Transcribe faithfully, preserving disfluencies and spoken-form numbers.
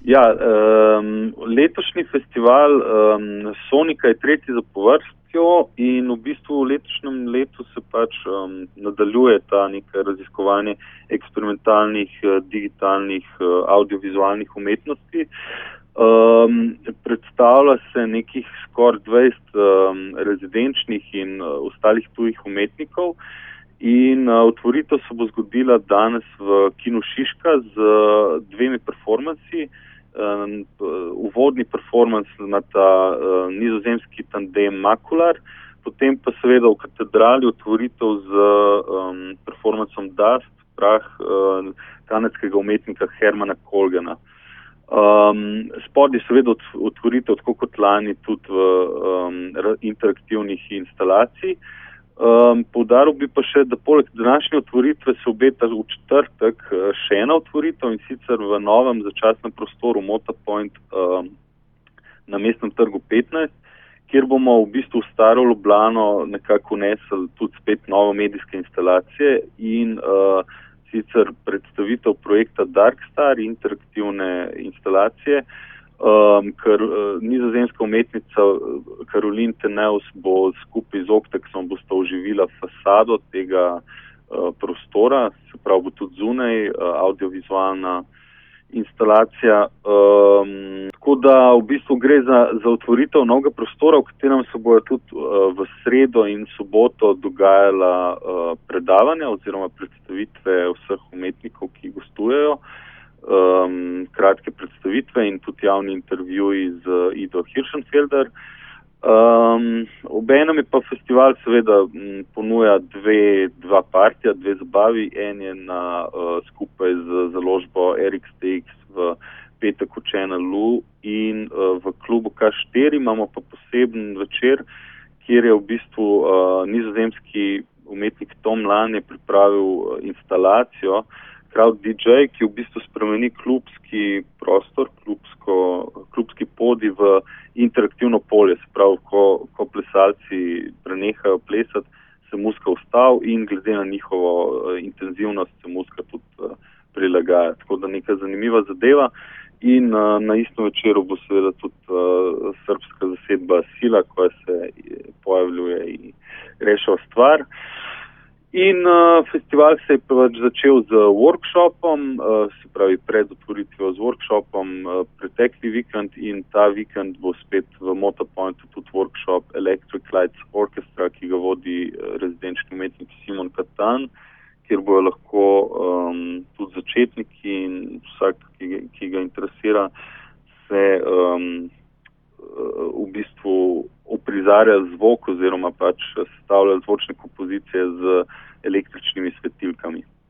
Ja, um, letošnji festival um, Sonika je tretji zapovrstjo in v bistvu v letošnjem letu se pač um, nadaljuje ta nekaj raziskovanje eksperimentalnih, digitalnih, audiovizualnih umetnosti. Um, predstavlja se nekih skoraj dvajset um, rezidenčnih in uh, ostalih tujih umetnikov in uh, otvoritev se bo zgodila danes v Kinu Šiška z uh, dvemi performansi. Uh, uvodni performans na ta uh, nizozemski tandem Makular, potem pa seveda v katedrali otvoritev z um, performansom Dust, prah uh, kanadskega umetnika Hermana Kolgana. Um, spod je seveda otvoritev, tako kot lani, tudi v um, interaktivnih instalacij. Um, poudaril bi pa še, da poleg današnje otvoritve se obeta v četrtek še ena otvoritev in sicer v novem začasnem prostoru Motapoint um, na Mestnem trgu petnajst, kjer bomo v bistvu v staro Ljubljano nekako nesli tudi spet novo medijske instalacije in uh, sicer predstavitev projekta Darkstar, interaktivne instalacije, um, ker uh, nizozemska umetnica Caroline Teneus bo skupaj z Octexom bosta oživila fasado tega uh, prostora, se pravi bo tudi zunaj uh, audiovizualna instalacija. Um, tako da v bistvu gre za, za otvoritev novega prostora, v katerem se bojo tudi uh, v sredo in soboto dogajala uh, predavanja oziroma predstavitve vseh umetnikov, ki gostujejo, um, kratke predstavitve in tudi javni intervjuji z Ido Hirschenfelder. Um, obenem je pa festival seveda m, ponuja dve, dva partija, dve zabavi. En je na, uh, skupaj z založbo R X T X v petek v Channel U in uh, v klubu K štiri imamo pa poseben večer, kjer je v bistvu uh, nizozemski umetnik Tom Lan je pripravil uh, instalacijo Crowd D J, ki v bistvu spremeni klubski prostor, klubsko, klubski podi v interaktivno polje. Se pravi, ko, ko plesalci prenehajo plesati, se muzika ustavi in glede na njihovo uh, intenzivnost se muzika tudi uh, prilagaja. Tako da neka zanimiva zadeva. In uh, na istem večeru bo seveda tudi uh, srbska zasedba Sila, koja se pojavljuje in rešava stvar. In uh, festival se je pač začel z workshopom, uh, se pravi pred otvoritvijo z workshopom uh, pretekli vikend in ta vikend bo spet v Motapointu tudi workshop Electric Lights Orchestra, ki ga vodi uh, rezidenčni umetnik Simon Katan, kjer bojo lahko um, tudi začetniki in vsak, ki, ki ga interesira, se um, v bistvu uprizarja zvok oziroma pač sestavlja zvočne kompozicije z električnimi svetilkami.